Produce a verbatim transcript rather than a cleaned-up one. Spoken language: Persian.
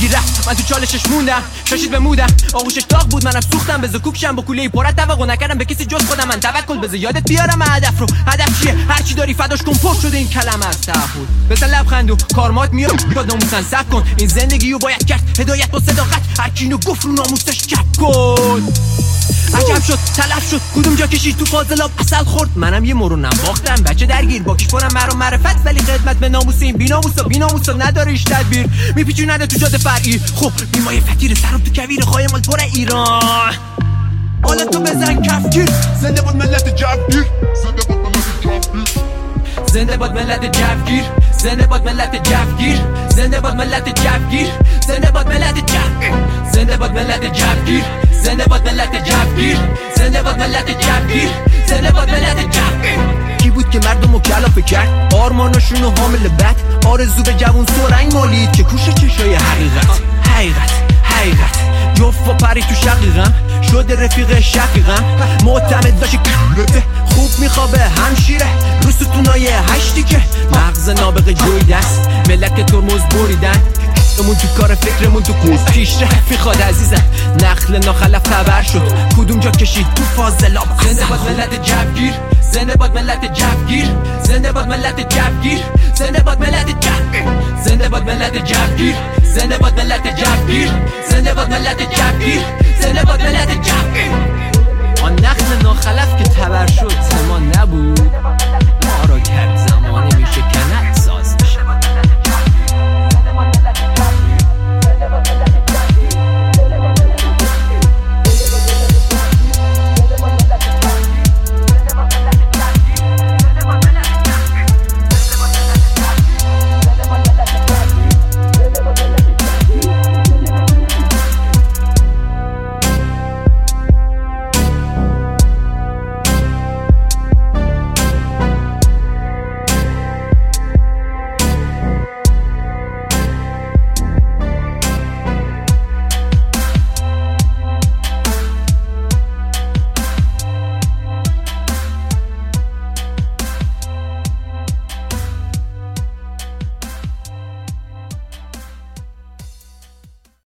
درگیر رفت من تو چالشش موندم شاشید بمودم آغوشش داغ بود منم سوختم به زکوکشم با کوله پرت توقع نکردم به کسی جز خودم من توکل بذار یادت بیارم هدف رو هدف چیه هرچی داری فداش کن پر شده این کلمه از تعهد بزن لبخند و کارمات میاد با ناموسن صبر کن این زندگیو باید کرد هدایت با صداقت هر کی اینو گفت رو ناموسش کپ کن عجب شد تلف شد کدوم جا کشید تو فاضلاب اصل خورد منم یه مرو نواختم بچه درگیر با کیش کنم مرا معرفت ولی خدمت به ناموس این بیناموسا بیناموسا نداره ایش تدبیر میپیچونه تو جاده فرعی خب بیمای فتیر سرم تو کویر خواهی مال پر ایران حالا تو بزن کفگیر زنده بود ملت جوگیر زنده بود ملت جوگیر زنده بود ملت جوگیر زنده بود ملت جوگیر زنده بود ملت جوگیر زنده بود ملت جوگیر زنده بود ملت جوگیر زنده بود ملت جوگیر زنده بود ملت جوگیر کی بود که مردمو کلافه کرد آرماناشونو حامل بد آرزو به جوون سرنگ مالید که کوشه چشای حقیقت حقیقت حقیقت جفت و پری تو شقیقم شده رفیق شقیقم معتمد داشت کلته خوب میخوابه همشیره رو ستونای هشتی که مغز نابغه جوی دست ملت ترمز بریدن امون تو کار فکرمون تو کوز پیشرفت میخواد عزیزم نخل ناخلف خبر شد کدوم جا کشید تو فاضلاب زنده باد ملت جوگیر زنده باد ملت جوگیر زنده باد ملت جوگیر زنده باد ملت جوگیر زنده باد ملت جوگیر زنده باد ملت جوگیر زنده باد ملت جوگیر زنده باد ملت جوگیر